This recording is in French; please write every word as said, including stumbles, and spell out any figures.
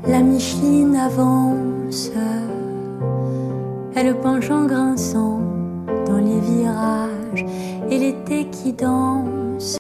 La Micheline avance, elle penche en grinçant dans les virages, et l'été qui danse.